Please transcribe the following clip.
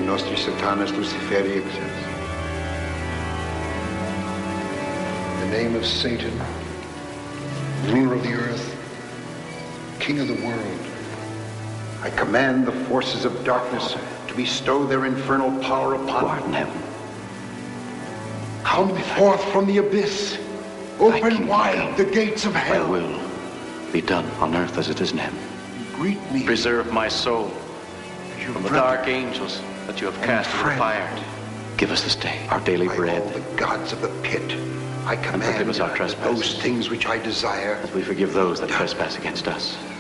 nostri Satanas Luciferi ipses. In the name of Satan, ruler of the earth, king of the world, I command the forces of darkness to bestow their infernal power upon who art in heaven. Come forth from the abyss. Open wide the gates of hell. Thy will be done on earth as it is in heaven. Greet me. Preserve my soul from the dark angels that you have cast into the fire. Give us this day our daily bread. All the gods of the pit, I command forgive us our trespasses, those things which I desire, as we forgive those that trespass against us.